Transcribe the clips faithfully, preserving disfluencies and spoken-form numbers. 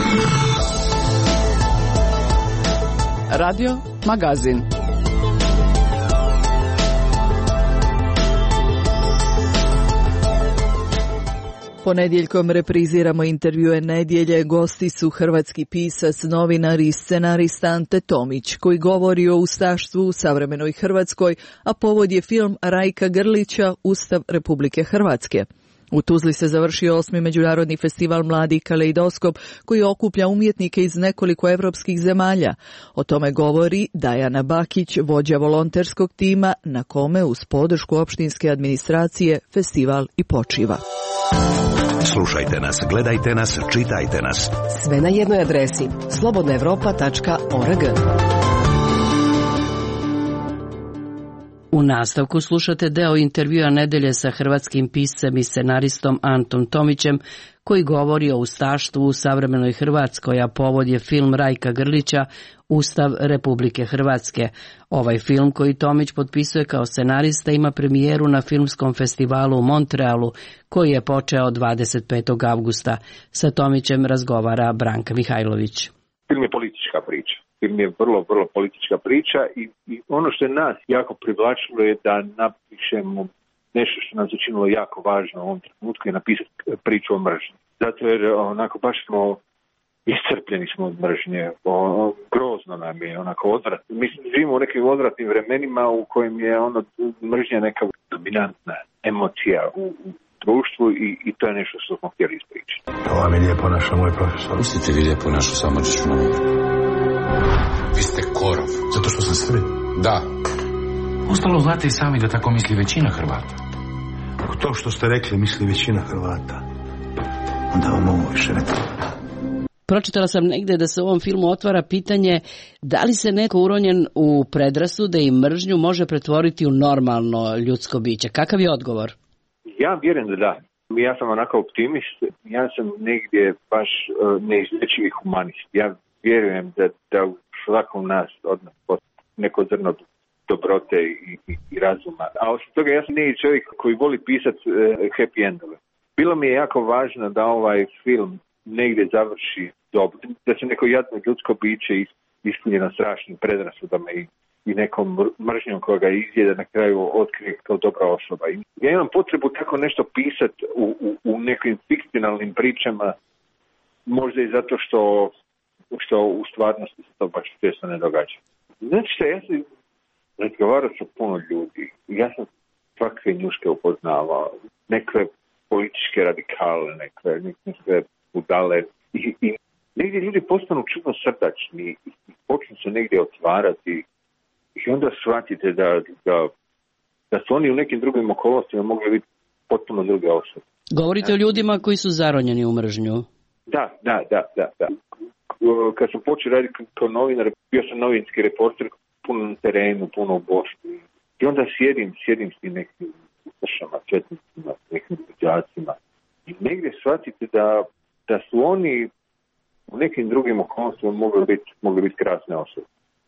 Radio Magazin. Ponedjeljkom repriziramo intervjue nedjelje. Gosti su hrvatski pisac, novinar i scenarist Ante Tomić, koji govori o ustaštvu u savremenoj Hrvatskoj, a povod je film Rajka Grlića Ustav Republike Hrvatske. U Tuzli se završio osmi međunarodni festival Mladi kaleidoskop, koji okuplja umjetnike iz nekoliko evropskih zemalja. O tome govori Dajana Bakić, vođa volonterskog tima, na kome uz podršku opštinske administracije festival i počiva. Slušajte nas, gledajte nas, čitajte nas. Sve na jednoj adresi slobodna evropa tačka org. U nastavku slušate deo intervjua nedelje sa hrvatskim piscem i scenaristom Antom Tomićem, koji govori o ustaštvu u savremenoj Hrvatskoj, a povod je film Rajka Grlića Ustav Republike Hrvatske. Ovaj film, koji Tomić potpisuje kao scenarista, ima premijeru na filmskom festivalu u Montrealu, koji je počeo dvadeset petog avgusta. Sa Tomićem razgovara Branka Mihajlović. Film je politička priča. Film je vrlo, vrlo politička priča i, i ono što je nas jako privlačilo je da napišemo nešto što nam se činilo jako važno u ovom trenutku je napisati priču o mržnji. Zato jer onako baš smo iscrpljeni smo od mržnje, o, grozno nam je onako odvratno. Mi živimo u nekim odvratnim vremenima u kojem je ono mržnja neka dominantna emocija u, u društvu i, i to je nešto što smo htjeli ispričati. To vam je lijepo našao moj profesor. Pustite vi lijepo našu samoćnu. Vi ste korov. Zato što sam Srbin? Da. Ostalo znate i sami da tako misli većina Hrvata. Ako to što ste rekli misli većina Hrvata, onda vam ovo više ne treba. Pročitala sam negdje da se u ovom filmu otvara pitanje da li se neko uronjen u predrasude i mržnju može pretvoriti u normalno ljudsko biće. Kakav je odgovor? Ja vjerujem da da. Ja sam onako optimist. Ja sam negdje baš uh, neizlječivi humanist. Ja vjerujem da, da u svakom nas od nas neko zrno dobrote i, i, i razuma. A osim toga ja sam nije čovjek koji voli pisati uh, happy endove. Bilo mi je jako važno da ovaj film negdje završi dobro. Da se neko jadno ljudsko biće ispunjeno strašnim predrasudama i, i nekom mržnjom koja ga izjede na kraju otkrije kao dobra osoba. I ja imam potrebu tako nešto pisati u, u, u nekim fikcionalnim pričama, možda i zato što što u stvarnosti se to baš često ne događa. Znači što, ja sam razgovarao sa puno ljudi. Ja sam svakve njuške upoznavao. Nekve političke radikale, nekve, nekve budale. I, i negdje ljudi postanu čudno srdačni i počnu se negdje otvarati. I onda shvatite da, da, da su oni u nekim drugim okolnostima mogli biti potpuno druge osobe. Govorite o ljudima koji su zaronjeni u mržnju. Da, da, da, da, da. Kad sam počeo raditi kao novinar, bio sam novinski reporter, puno na terenu, puno u Bosni. I onda sjedim, sjedim s tim nekim ustašama, četnicima, nekim đacima. I negdje shvatite da, da su oni u nekim drugim okolnostima mogli biti, mogli biti krasne osobe.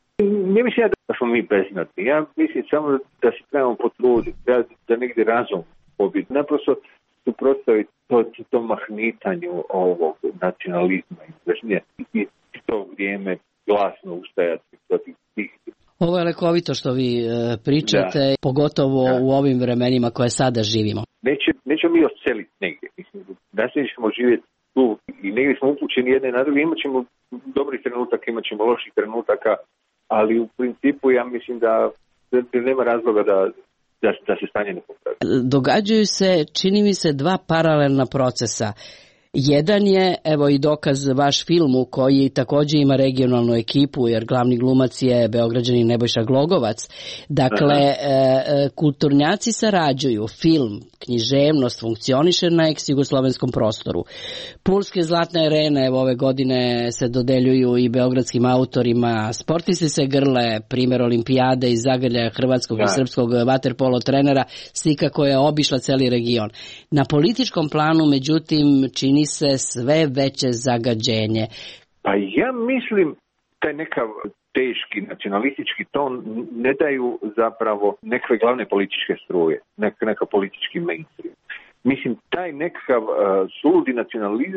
Ne mislim ja da smo mi beznadni. Ja mislim samo da se trebamo potruditi, da, da negdje razum pobiti. Naprosto suprotstaviti to, to mahnitanju ovog nacionalizma i mržnje i to vrijeme glasno ustajati protiv tih. Ovo je lekovito što vi e, pričate, da. Pogotovo da. U ovim vremenima koje sada živimo. Neće, nećemo mi odseliti negdje. Mislim, da se ćemo živjeti tu i negdje smo upućeni jedne na druge. Imat ćemo dobrih trenutaka, imat ćemo loših trenutaka, ali u principu ja mislim da, da nema razloga da Da, da se stanje ne popravi. Događaju se, čini mi se, dva paralelna procesa. Jedan je, evo i dokaz, vaš film u koji također ima regionalnu ekipu, jer glavni glumac je Beograđanin Nebojša Glogovac. Dakle, e, kulturnjaci sarađuju, film, književnost funkcioniše na ex-jugoslovenskom prostoru. Pulske zlatne arene evo ove godine se dodeljuju i beogradskim autorima. Sportisti se grle, primjer olimpijade iz zagrljaja hrvatskog da. i srpskog vaterpolo trenera, slika koja je obišla cijeli region. Na političkom planu, međutim, čini se sve veće zagađenje. Pa ja mislim taj nekav teški nacionalistički ton ne daju zapravo neke glavne političke struje, neka, neka politički mainstream. Mislim, taj nekakav uh, suludi nacionalizam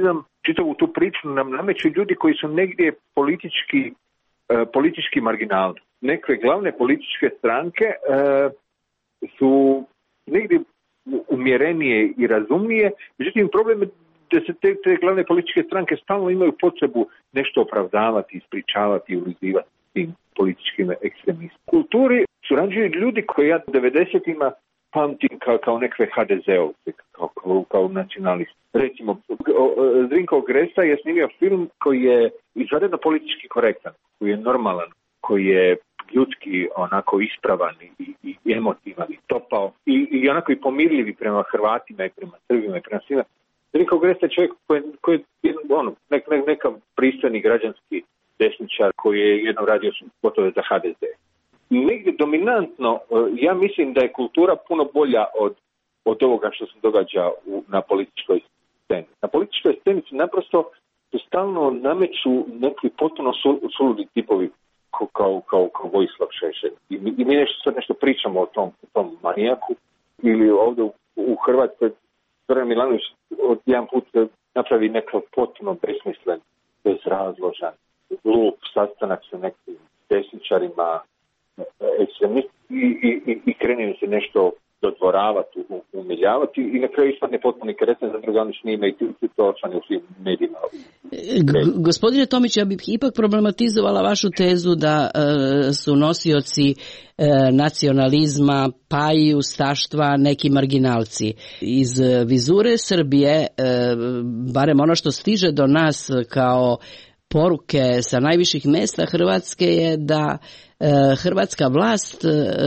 čitavu tu priču nam nameću ljudi koji su negdje politički, uh, politički marginalni. Neke glavne političke stranke uh, su negdje umjerenije i razumnije, međutim problem je da se te, te glavne političke stranke stalno imaju potrebu nešto opravdavati, ispričavati i ulizivati tim političkim ekstremistima. U kulturi surađuju ljudi koji ja devedesetima pamtim kao, kao nekve ha de zeovce, kao, kao, kao nacionalisti. Recimo, Zrinko Gresa je snimio film koji je izvanredno politički korektan, koji je normalan, koji je ljudski onako ispravan i, i, i emotivan i topao i, i onako i pomirljivi prema Hrvatima i prema Srbima i prema svima. Zrinko Gresa je čovjek koji, koji je ono, nek, nek, neka pristojni građanski desničar koji je jednom radio spotove za ha de ze. Negdje dominantno, ja mislim da je kultura puno bolja od, od ovoga što se događa u, na političkoj sceni. Na političkoj sceni se naprosto stalno nameću neki potpuno suludi tipovi kao, kao, kao, kao Vojislav Šešelj. I, I mi nešto, sad nešto pričamo o tom, o tom manijaku ili ovdje u, u Hrvatskoj Zoran Milanović od jedan put napravi nekakav potpuno besmislen, bezrazložan, glup sastanak sa nekim desničarima, ekstremisti i, i, i krene se nešto dodvoravati, umiljavati i na kraju ispadne potpuno kretan, za druga oni snime i to osvane u svim medijima. G- gospodine Tomić, ja bih ipak problematizovala vašu tezu da e, su nosioci e, nacionalizma pa i ustaštva neki marginalci. Iz vizure Srbije, e, barem ono što stiže do nas kao poruke sa najviših mjesta Hrvatske je da hrvatska vlast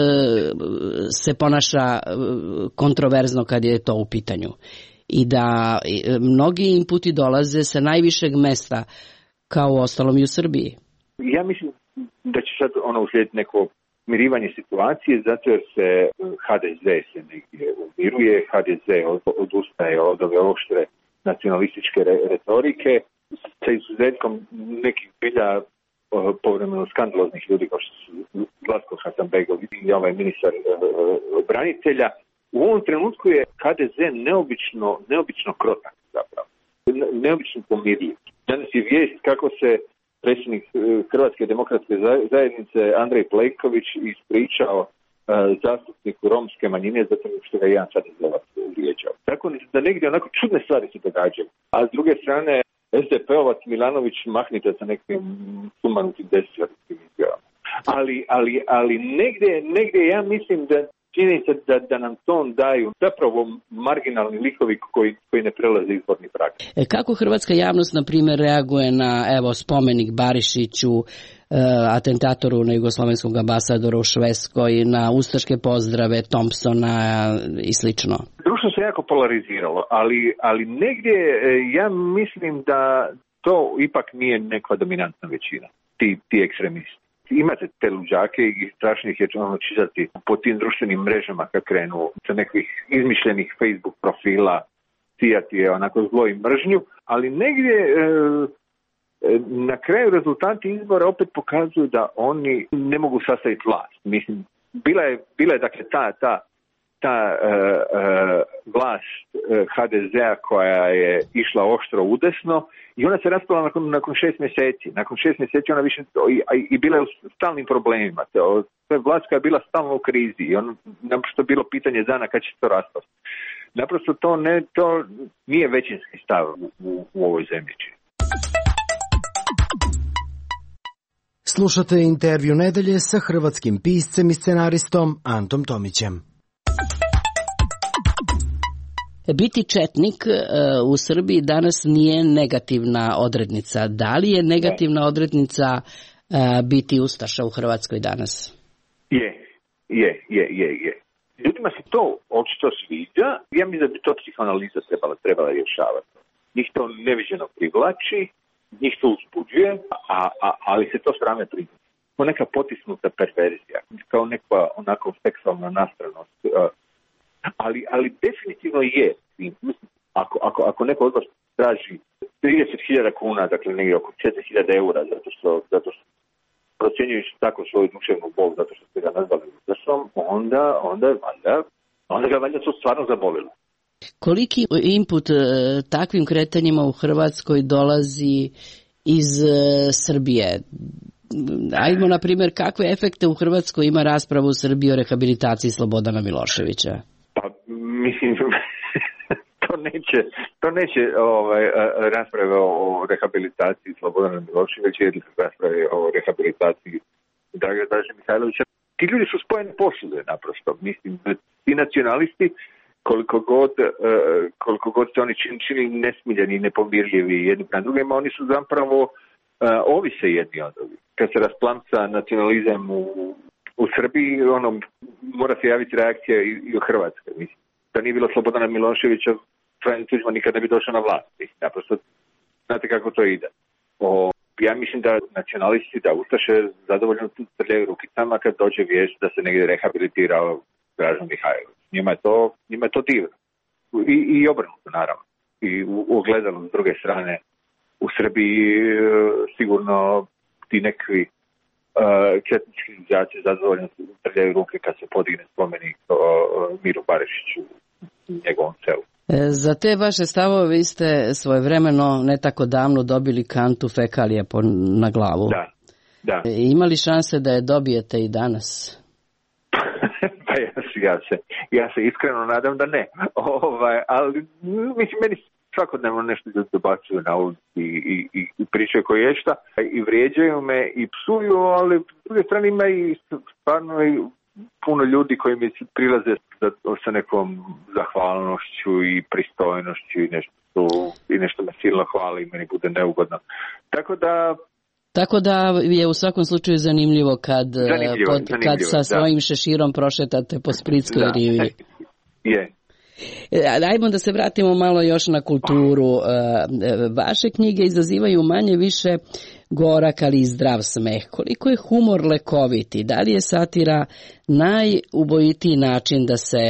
se ponaša kontroverzno kad je to u pitanju i da mnogi inputi dolaze sa najvišeg mjesta kao u ostalom i u Srbiji. Ja mislim da će sad ono uslijediti neko mirivanje situacije zato jer se ha de ze se negdje umiruje, ha de ze odustaje od ove oštre nacionalističke retorike sa izuzetkom nekih bilja povremeno skandaloznih ljudi kao što su Zlatko Hasanbegović i ovaj ministar uh, branitelja. U ovom trenutku je ha de ze neobično, neobično krotak zapravo. Ne, neobično pomirljiv. Danas je vijest kako se predsjednik uh, Hrvatske demokratske zajednice Andrej Plenković ispričao uh, zastupniku romske manjine zato što ga jedan ha de zeovac uvrijeđao. Tako da negdje onako čudne stvari se događaju. A s druge strane es de pe-ovac Milanović mahnite sa nekim sumanutim desničarskim izjavama. Ali, ali, ali negdje, negdje ja mislim da čini se da, da nam ton daju zapravo marginalni likovi koji, koji ne prelaze izborni prag. E, kako hrvatska javnost, na primjer, reaguje na evo spomenik Barišiću, e, atentatoru na jugoslovenskom ambasadoru u Švedskoj, na ustaške pozdrave Thompsona i slično? Društvo se jako polariziralo, ali, ali negdje ja mislim da to ipak nije neka dominantna većina, ti, ti ekstremisti. Imate te luđake i strašno ih je ono čitati po tim društvenim mrežama kad krenu sa nekih izmišljenih Facebook profila, sijati je onako zlo i mržnju, ali negdje e, na kraju rezultati izbora opet pokazuju da oni ne mogu sastaviti vlast. Mislim, bila je, bila je dakle ta, ta ta uh, uh, vlast uh, ha de zea koja je išla oštro udesno i ona se raspala nakon, nakon šest mjeseci. Nakon šest mjeseci ona više i, i bila je u stalnim problemima. To je vlast koja je bila stalno u krizi i ono naprosto bilo pitanje dana kad će to raspasti. Naprosto to, ne, to nije većinski stav u, u, u ovoj zemlji. Slušate intervju nedelje sa hrvatskim piscem i scenaristom Antom Tomićem. Biti četnik u Srbiji danas nije negativna odrednica. Da li je negativna odrednica biti ustaša u Hrvatskoj danas? Je, je, je, je, je. Ljudima se to očito sviđa. Ja mislim da bi to psihoanaliza trebala, trebala rješavati. Njih to neviđeno privlači, njih to uzbuđuje, a, a, ali se to srame priznati. Kao neka potisnuta perverzija, kao neka onako seksualna nastranost. Ali, ali definitivno je, ako, ako, ako neko od vas traži trideset hiljada kuna, dakle negdje oko četiri hiljade eura, zato što, zato što procjenjujući tako svoju duševnu bol, zato što ste ga nazvali ustašom, onda, onda, valjda, onda ga valjda to stvarno zabolilo. Koliki input takvim kretanjima u Hrvatskoj dolazi iz Srbije? Ajmo, na primjer, kakve efekte u Hrvatskoj ima rasprava u Srbiji o rehabilitaciji Slobodana Miloševića? Pa, mislim, to neće, to neće ovaj, rasprave o rehabilitaciji Slobodana Miloševića ili rasprave o rehabilitaciji Dragana Draže Mihajlovića. Ti ljudi su spojene posude, naprosto. Mislim, ti nacionalisti, koliko god, koliko god se oni čini, čini nesmiljeni i nepomirljivi jedni prema drugima, oni su zapravo ovise jedni od drugih. Kad se rasplamca nacionalizam u, u Srbiji, ono, mora se javiti reakcija i, i u Hrvatskoj. Mislim, da nije bilo Slobodana Miloševića, Franjo Tuđman nikad ne bi došao na vlast. Mislim, naprosto, znate kako to ide. O, ja mislim da nacionalisti, da ustaše zadovoljno trljaju rukicama kad dođe vijest da se negdje rehabilitirao Dražen Mihajlović. Njima je to, njima je to divno. I, i obrnuto, naravno. I u, u ogledalu s druge strane, u Srbiji sigurno ti nekvi uh, četnički izjaci zadovoljno trljaju ruke kad se podigne spomenik o uh, Miru Barišiću u njegovom selu. Za te vaše stavove vi ste svojevremeno ne tako davno dobili kantu fekalije po, na glavu. Da, da. Ima li šanse da je dobijete i danas? Pa ja, ja, se, ja se iskreno nadam da ne. Ovaj, ali mislim, meni svakodnevno nešto dobacuju na ulici i, i, i pričaju koje je šta i vrijeđaju me i psuju, ali s druge strane ima i stvarno i puno ljudi koji mi prilaze sa nekom zahvalnošću i pristojnošću i nešto, i nešto me silno hvali i meni bude neugodno. Tako da Tako da je u svakom slučaju zanimljivo kad, zanimljivo, pod, zanimljivo, kad sa da. svojim šeširom prošetate po Splitskoj da. rivi. Je. Ajmo da se vratimo malo još na kulturu. Vaše knjige izazivaju manje više gorak, ali i zdrav smeh. Koliko je humor lekoviti? Da li je satira najubojitiji način da se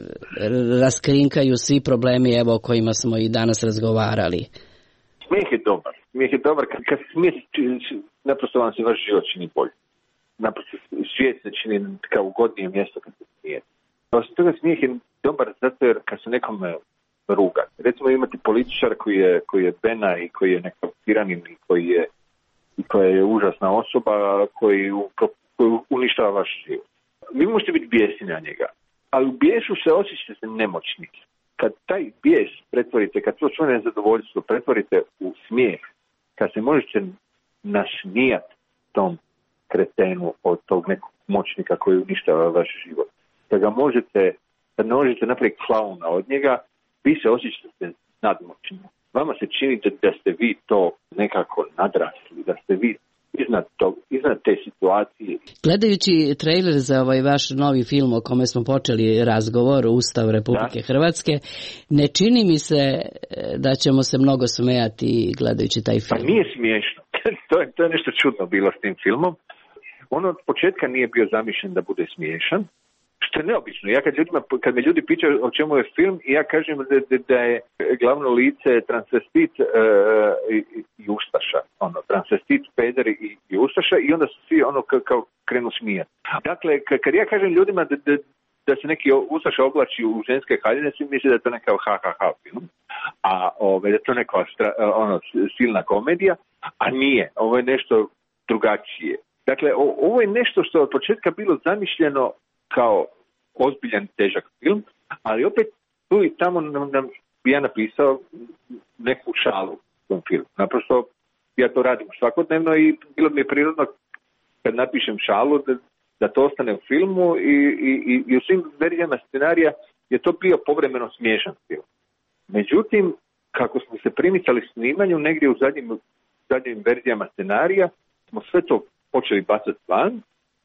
raskrinkaju svi problemi, evo, o kojima smo i danas razgovarali? Smijeh je dobar. Smijeh je dobar. Kad, kad smijeh, naprosto vam se vaš život čini bolje. Naprosto svijet se čini kao ugodnije mjesto kad se smije. Osim toga, smijeh je dobar zato jer kad se nekome ruga. Recimo imate političar koji je, koji je bena i koji je nekakav tiranin i koji je, i koja je užasna osoba koji, koji uništava vaš život. Vi možete biti bijesni na njega, ali u bijesu se osjećate se nemoćni. Kad taj bijes pretvorite, kad to svoje nezadovoljstvo pretvorite u smijeh, kad se možete nasmijati tom kretenu od tog nekog moćnika koji uništava vaš život, da ga možete, da ne možete napraviti klauna od njega, vi se osjećate nadmoćni. Vama se čini da, da ste vi to nekako nadrasli, da ste vi iznad, to, iznad te situacije. Gledajući trailer za ovaj vaš novi film o kome smo počeli razgovor, Ustav Republike da. Hrvatske, ne čini mi se da ćemo se mnogo smejati gledajući taj film. Pa nije smiješno. to, je, to je nešto čudno bilo s tim filmom. On od početka nije bio zamišljen da bude smiješan, što je neobično. Ja kad, ljudima, kad me ljudi pitaju o čemu je film i ja kažem da, da, da je glavno lice transvestit uh, i, i ustaša. Ono, transvestit, peder i, i ustaša i onda su svi ono kao, kao krenu smijati. Dakle, kad ja kažem ljudima da, da, da se neki ustaša oblači u ženske haljine, svi misle da je to neka ha ha ha film. A ove, da je to neka stra, ono, silna komedija, a nije. Ovo je nešto drugačije. Dakle, o, ovo je nešto što je od početka bilo zamišljeno kao ozbiljan, težak film, ali opet tu i tamo nam, nam bi ja napisao neku šalu u tom filmu. Naprosto ja to radim svakodnevno i bilo mi je prirodno kad napišem šalu da, da to ostane u filmu i, i, i u svim verzijama scenarija je to bio povremeno smiješan film. Međutim, kako smo se primicali snimanju negdje u zadnjim, zadnjim verzijama scenarija, smo sve to počeli bacati van,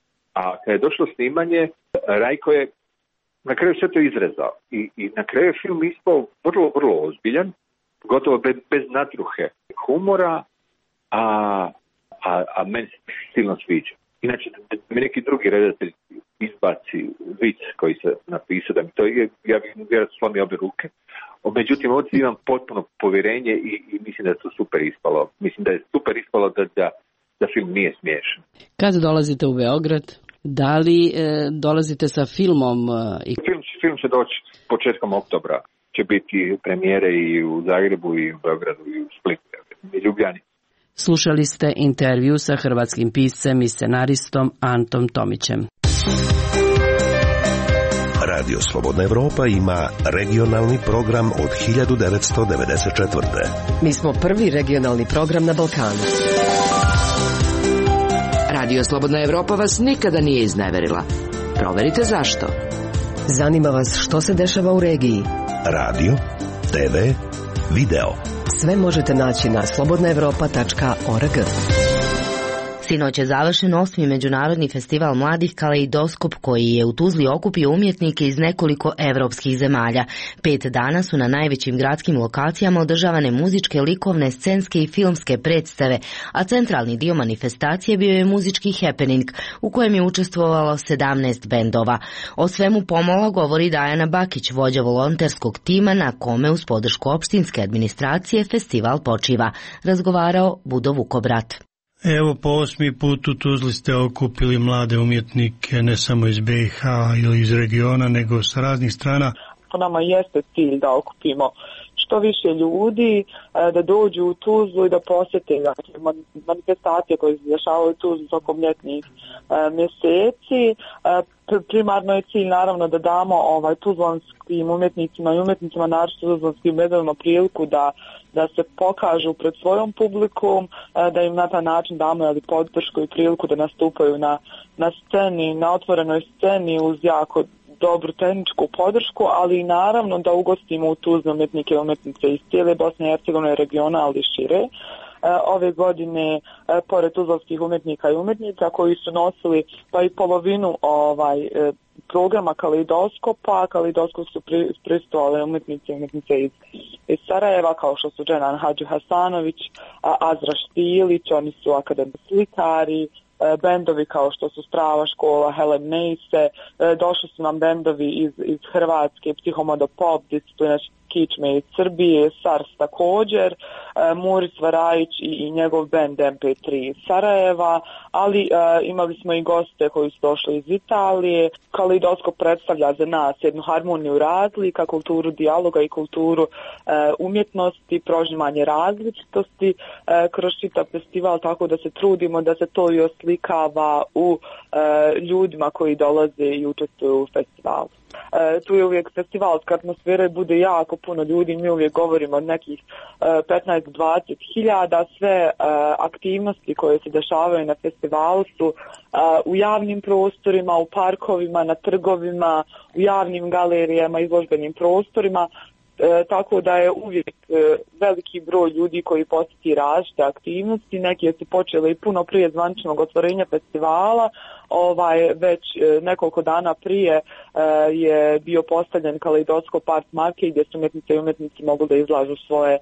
a kad je došlo snimanje, Rajko je na kraju sve to izrezao. I, i na kraju je film ispao vrlo, vrlo ozbiljan, gotovo bez, bez natruhe humora, a, a, a meni se silno sviđa. Inače, da mi neki drugi redatelj izbaci vic koji se napisao, da mi to je, ja bih vjerojatno slomio obje ruke. Međutim, ovdje imam potpuno povjerenje i, i mislim da je to super ispalo. Mislim da je super ispalo da, da, da film nije smiješan. Kad dolazite u Beograd? Da li e, dolazite sa filmom? E, i... film, film će doći početkom oktobra će biti premijere i u Zagrebu i u Beogradu i u Splitu i Ljubljani. Slušali ste intervju sa hrvatskim piscem i scenaristom Antom Tomićem. Radio Slobodna Evropa ima regionalni program od hiljadu devetsto devedeset četvrte. Mi smo prvi regionalni program na Balkanu. Radio Slobodna Evropa vas nikada nije izneverila. Proverite zašto. Zanima vas što se dešava u regiji. Radio, te ve, video. Sve možete naći na slobodna evropa tačka org. Sinoć je završen osmi međunarodni festival mladih Kaleidoskop koji je u Tuzli okupio umjetnike iz nekoliko evropskih zemalja. Pet dana su na najvećim gradskim lokacijama održavane muzičke, likovne, scenske i filmske predstave, a centralni dio manifestacije bio je muzički happening u kojem je učestvovalo sedamnaest bendova. O svemu pomalo govori Dajana Bakić, vođa volonterskog tima na kome uz podršku opštinske administracije festival počiva. Razgovarao Budo Vukobrat. Evo, po osmi put u Tuzli ste okupili mlade umjetnike ne samo iz be i ha ili iz regiona, nego sa raznih strana. Po nama jeste cilj da okupimo što više ljudi, da dođu u Tuzlu i da posjete manifestacije koje se dešavaju u Tuzlu tokom ljetnih mjeseci. Primarno je cilj naravno da damo ovaj tuzlanskim umjetnicima i umjetnicima, naročito tuzlanskim bendovima, priliku da da se pokažu pred svojom publikom, da im na taj način damo ali podršku i priliku da nastupaju na, na sceni, na otvorenoj sceni uz jako dobru tehničku podršku, ali i naravno da ugostimo u Tuzli umjetnike i umjetnice iz cijele Bosne i Hercegovine regiona, ali i šire. Ove godine, pored tuzlanskih umjetnika i umjetnica koji su nosili pa i polovinu ovaj programa Kaleidoskopa, Kaleidoskop su prisustvovali umjetnice i umjetnice iz, iz Sarajeva, kao što su Dženan Hadži Hasanović, Azra Štilić, oni su akademski slikari, bendovi kao što su Strava škola, Helen Neise, došli su nam bendovi iz, iz Hrvatske, Psihomodo Pop, Disciplina Kičme iz Srbije, Sars također, Muris Varajić i, i njegov bend em pe tri iz Sarajeva, ali e, imali smo i goste koji su došli iz Italije. Kaleidoskop predstavlja za nas jednu harmoniju razlika, kulturu dijaloga i kulturu e, umjetnosti, prožimanje različitosti e, kroz čitav festival, tako da se trudimo da se to i oslikava u e, ljudima koji dolaze i učestvuju u festivalu. E, tu je uvijek festivalska atmosfera i bude jako puno ljudi, mi uvijek govorimo od nekih e, petnaest do dvadeset hiljada, sve e, aktivnosti koje se dešavaju na festivalu su e, u javnim prostorima, u parkovima, na trgovima, u javnim galerijama, izložbenim prostorima. E, tako da je uvijek e, veliki broj ljudi koji posjeti različite aktivnosti, neke su počele i puno prije zvaničnog otvorenja festivala, ovaj već e, nekoliko dana prije e, je bio postavljen Kaleidoskop Art Market gdje su umjetnice i umjetnici mogu da izlažu svoje e,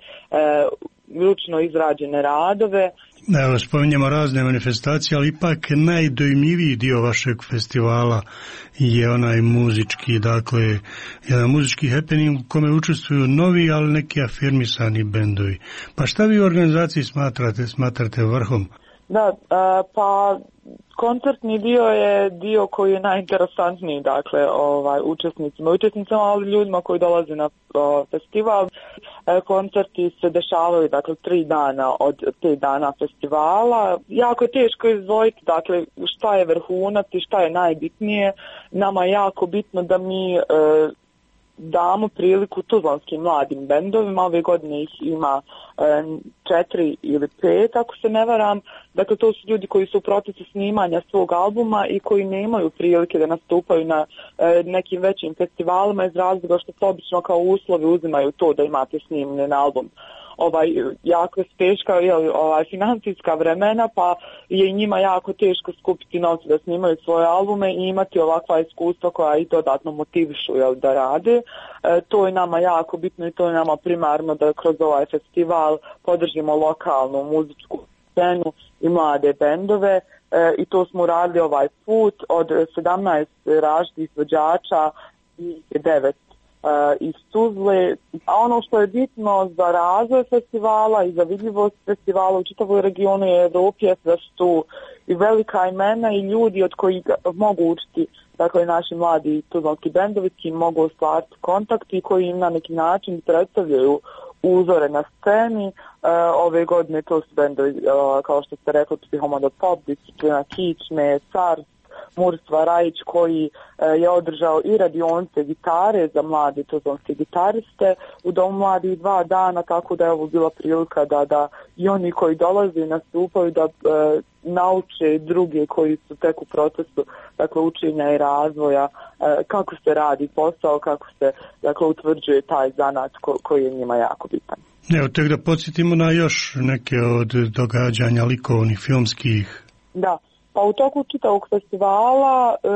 ručno izrađene radove. Evo, spominjamo razne manifestacije, ali ipak najdojmljiviji dio vašeg festivala je onaj muzički, dakle, jedan muzički happening u kome učestvuju novi, ali neki afirmisani bendovi. Pa šta vi u organizaciji smatrate, smatrate vrhom? Da, pa koncertni dio je dio koji je najinteresantniji, dakle, ovaj, učesnicima, učesnicama, ali ljudima koji dolaze na o, festival. E, koncerti se dešavaju, dakle, tri dana od pet dana festivala. Jako je teško izdvojiti, dakle, šta je vrhunac i šta je najbitnije. Nama je jako bitno da mi e, damo priliku tuzlanskim mladim bendovima, ove godine ih ima e, četiri ili pet, ako se ne varam. Dakle, to su ljudi koji su u procesu snimanja svog albuma i koji nemaju prilike da nastupaju na e, nekim većim festivalima iz razloga što se obično kao uslovi uzimaju to da imate snimljen album. Ovaj, jako je teška ovaj, financijska vremena, pa je i njima jako teško skupiti novce da snimaju svoje albume i imati ovakva iskustva koja i dodatno motivišu jel, da rade. E, to je nama jako bitno i to je nama primarno da kroz ovaj festival podržimo lokalnu muzičku scenu i mlade bendove e, i to smo radili ovaj put od sedamnaest različitih izvođača i devet iz Tuzle, a ono što je bitno za razvoj festivala i za vidljivost festivala u čitavoj regionu i Evropi je da su tu i velika imena i ljudi od kojih mogu učiti, dakle naši mladi tuzlanski bendovi ki mogu ostvariti kontakti i koji im na neki način predstavljaju uzore na sceni. E, ove godine to su bendovi, e, kao što ste rekli, Psihomoda Pop, Disciplina Kičme, Car, Murstva Rajić koji e, je održao i radionice gitare za mlade tuzlanske gitariste u Domu mladih dva dana, tako da je ovo bila prilika da, da i oni koji dolaze i nastupaju da e, nauče druge koji su tek u procesu, dakle, učenja i razvoja, e, kako se radi posao, kako se, dakle, utvrđuje taj zanat ko, koji je njima jako bitan. Evo, tek da podsjetimo na još neke od događanja likovnih, filmskih. Da. Pa u toku čitavog festivala e,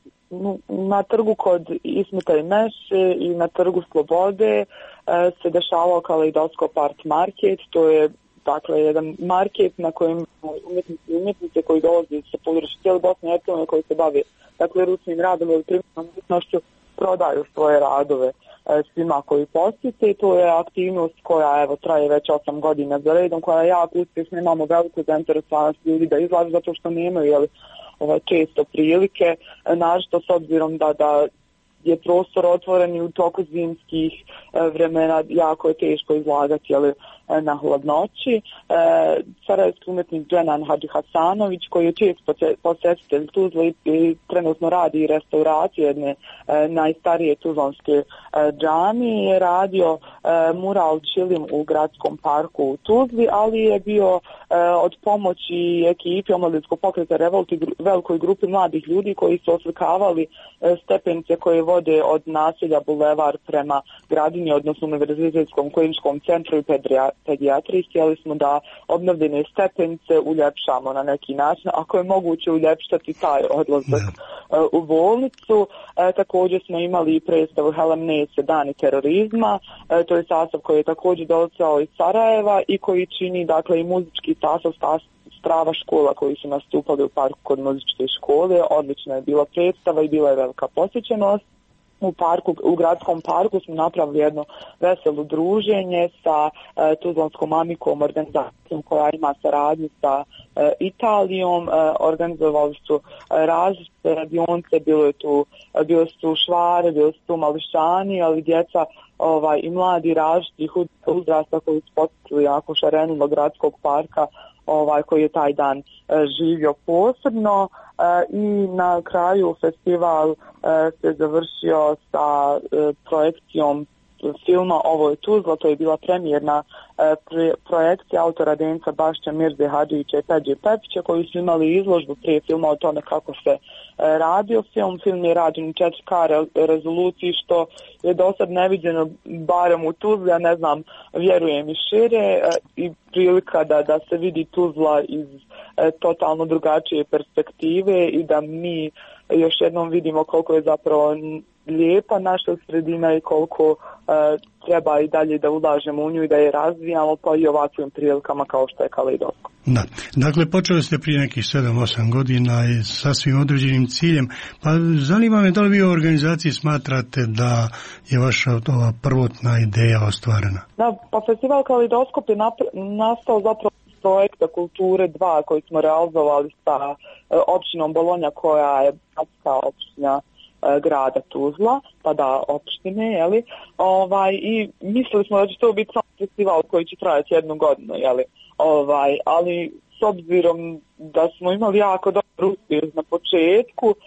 na trgu kod Ismeta i Meše i na trgu Slobode e, se dešavao Kaleidoskop Art Market. To je, dakle, jedan market na kojem umjetnici i umjetnice koji dolaze sa područja cijele Bosne i Hercegovine koji se bave, dakle, ručnim radom ili primjenom umjetnošću, prodaju svoje radove svima koji posjete. To je aktivnost koja, evo, traje već osam godina za redom, koja je jako uspješna. Imamo veliku zainteresovanost ljudi da izlažu zato što nemaju, jel, ovaj, često prilike, naročito s obzirom da, da je prostor otvoren i u toku zimskih vremena jako je teško izlagati, jel, na hladnoći. E, sarajevski umjetnik Dženan Hadži Hasanović, koji je čest posjetitelj Tuzle i, i trenutno radi restauraciju jedne e, najstarije tuzlanske e, džamije, je radio e, mural Čilim u gradskom parku u Tuzli, ali je bio e, od pomoći ekipi Omladinskog pokreta Revolt i gru, velikoj grupi mladih ljudi koji su oslikavali e, stepenice koje vode od naselja Bulevar prema Gradini, odnosno Univerzitetskom kliničkom centru i pedijatriji. Htjeli smo da obnovljene stepenice uljepšamo na neki način, ako je moguće uljepšati taj odlazak uh, u bolnicu. E, također smo imali predstavu Helemnese, Dani terorizma, e, to je sastav koji je također dolazio iz Sarajeva i koji čini, dakle, i muzički sastav Strava škola koji su nastupali u parku kod muzičke škole. Odlična je bila predstava i bila je velika posjećenost. U parku, u gradskom parku smo napravili jedno veselo druženje sa e, Tuzlanskom Amikom, organizacijom koja ima saradnju sa e, Italijom. E, organizovali su e, različite radionice, bilo je tu, e, bilo su tu švare, bilo su tu mališani, ali djeca ovaj, i mladi različitih uzrasta koji su posjetili jako šarenilo gradskog parka, ovaj, koji je taj dan e, živio posebno. E, i na kraju festival e, se završio sa e, projekcijom filma Ovo je Tuzla. To je bila premijerna e, pre, projekcija autora Denca Bašća, Mirze Hadžića i Peđe Pepića, koji su imali izložbu prije filma o tome kako se e, radio film. Film je rađen u četiri K rezoluciji, što je do sad neviđeno, barem u Tuzli, ja ne znam, vjerujem i šire, e, i prilika da, da se vidi Tuzla iz e, totalno drugačije perspektive i da mi još jednom vidimo koliko je zapravo lijepa naša sredina i koliko e, treba i dalje da ulažemo u nju i da je razvijamo, pa i ovakvim prilikama kao što je Kaleidoskop. Da, dakle počeli ste prije nekih sedam osam godina i sasvim određenim ciljem, pa zanima me da li vi u organizaciji smatrate da je vaša ova prvotna ideja ostvarena? Da, pa festival Kaleidoskop je napr- nastao zapravo projekta Kulture dva koji smo realizovali sa e, opštinom Bolonja, koja je gradska opština grada Tuzla, pa da opštine, jeli, ovaj, i mislili smo da će to biti samo festival koji će trajati jednu godinu, jeli, ovaj, ali s obzirom da smo imali jako dobar uspjeh na početku e,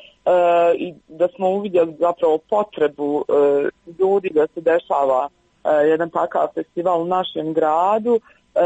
i da smo uvidjeli zapravo potrebu e, ljudi da se dešava e, jedan takav festival u našem gradu,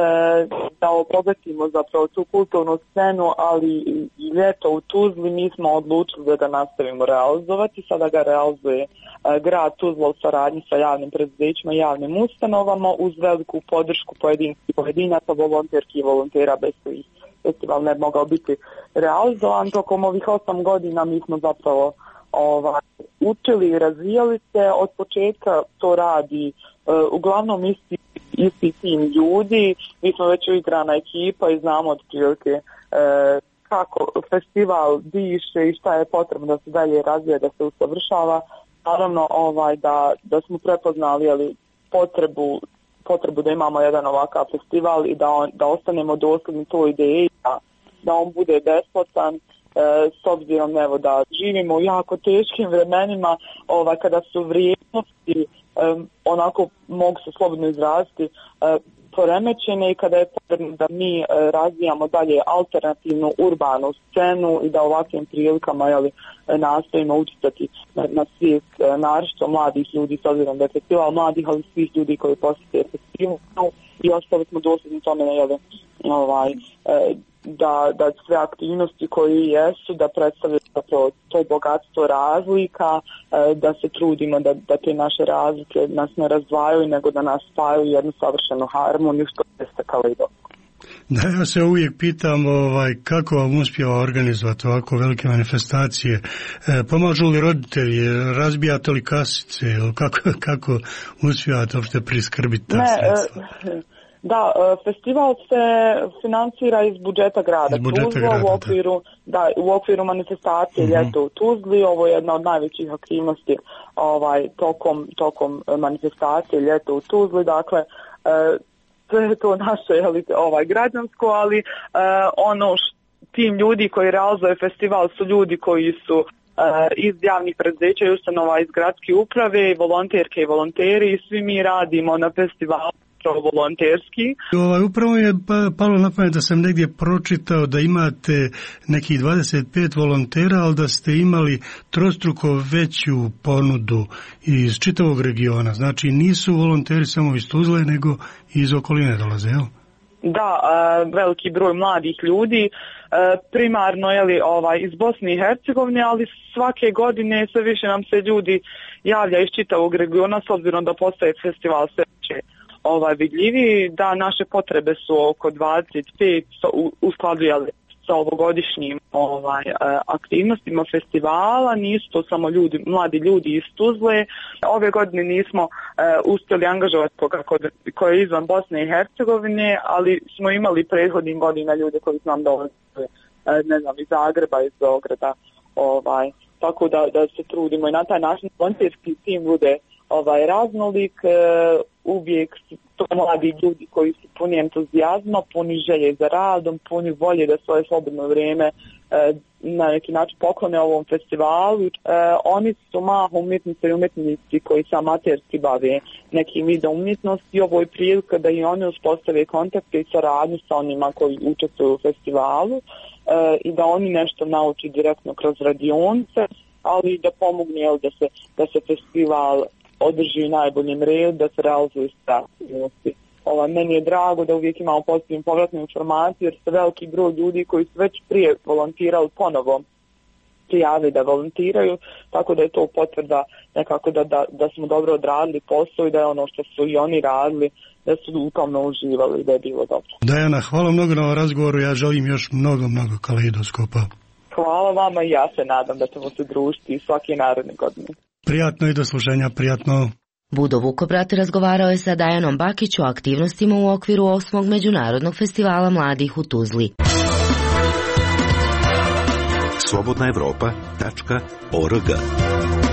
da obogatimo zapravo tu kulturnu scenu, ali i ljeto u Tuzli, mi smo odlučili da ga nastavimo realizovati. Sada ga realizuje grad Tuzla u saradnji sa javnim preduzećima i javnim ustanovama uz veliku podršku pojedinskih pojedinaca, volonterki i volontera bez kojih festival ne mogao biti realizovan. Tokom ovih osam godina mi smo zapravo ovaj, učili i razvijali se. Od početka to radi uh, uglavnom isti isti tim ljudi. Mi smo već uigrana ekipa i znamo otprilike e, kako festival diše i šta je potrebno da se dalje razvija, da se usavršava. naravno ovaj, da, da smo prepoznali ali, potrebu, potrebu da imamo jedan ovakav festival i da, on, da ostanemo dosljedni toj ideji, da, da on bude besplatan, e, s obzirom evo, da živimo u jako teškim vremenima ovaj, kada su vrijednosti, e, onako mogu se slobodno izraziti, e, poremećene i kada je potrebno da mi e, razvijamo dalje alternativnu urbanu scenu i da ovakvim prilikama jeli, nastojimo utjecati na, na svijest e, naročito mladih ljudi, s obzirom da je festival mladih, ali svih ljudi koji posjete festival i ostali smo dosljedni tome jeli, ovaj, e, da, da sve aktivnosti koje jesu da predstavljaju to, to bogatstvo razlika, e, da se trudimo da, da te naše razlike nas ne razdvajaju nego da nas spajaju jednu savršenu harmoniju što jeste kaleidoskop. Da, ja se uvijek pitam ovaj, kako vam uspijeva organizovati ovako velike manifestacije. E, pomažu li roditelji, razbijate li kasice, kako, kako uspijevate uopšte priskrbiti ta sredstva? E, Da, festival se financira iz budžeta grada Tuzla u okviru, da, u okviru manifestacije uh-huh. Ljeto u Tuzli. Ovo je jedna od najvećih aktivnosti ovaj, tokom, tokom manifestacije Ljeto u Tuzli. Dakle, sve je to naše jeli, ovaj, građansko, ali ono š, tim ljudi koji realizuje festival su ljudi koji su iz javnih preduzeća i ustanova iz gradske uprave, volonterke i volonteri i svi mi radimo na festivalu volonterski. Ovaj, upravo je palo na pamet da sam negdje pročitao da imate nekih dvadeset pet volontera, ali da ste imali trostruko veću ponudu iz čitavog regiona. Znači nisu volonteri samo iz Tuzle, nego i iz okoline dolaze, jel? Da, veliki broj mladih ljudi, primarno jeli, ovaj, iz Bosne i Hercegovine, ali svake godine sve više nam se ljudi javlja iz čitavog regiona, s obzirom da postaje festival sve više ovaj, vidljivi, da naše potrebe su oko dvadeset pet u, u skladu jeli, sa ovogodišnjim ovaj, aktivnostima festivala. Nisu to samo ljudi, mladi ljudi iz Tuzle. Ove godine nismo uh, uspjeli angažovati koga koji je izvan Bosne i Hercegovine, ali smo imali prethodnih godina ljude koji znam dolaze uh, ne znam, iz Zagreba, iz Beograda. Ovaj, tako da, da se trudimo i na taj način volonterski tim bude ovaj, raznolik, uh, uvijek to mladi ljudi koji su puni entuzijazma, puni želje za radom, puni volje da svoje slobodno vrijeme e, na neki način poklone ovom festivalu. E, oni su mahom umjetnice i umjetnici koji se amaterski bave nekim vidom umjetnosti. Ovo je prilika da i oni uspostave kontakte i saradnju sa onima koji učestvuju u festivalu e, i da oni nešto nauči direktno kroz radionce, ali da pomogne da se, da se festival održi u najboljem redu, da se realizuju strategije. Ova, meni je drago da uvijek imamo pozitivnu povratnu informaciju, jer se veliki broj ljudi koji su već prije volontirali ponovo prijave da volontiraju, tako da je to potvrda nekako da, da, da smo dobro odradili posao i da je ono što su i oni radili, da su u tome uživali i da je bilo dobro. Dajana, hvala mnogo na ovom razgovoru, ja želim još mnogo, mnogo kaleidoskopa. Hvala vama i ja se nadam da ćemo se družiti svake naredne godine. Prijatno i do slušanja, prijatno. Budo Vukobrat razgovarao je sa Dajanom Bakić o aktivnostima u okviru osmog Međunarodnog festivala mladih u Tuzli. slobodna evropa tačka org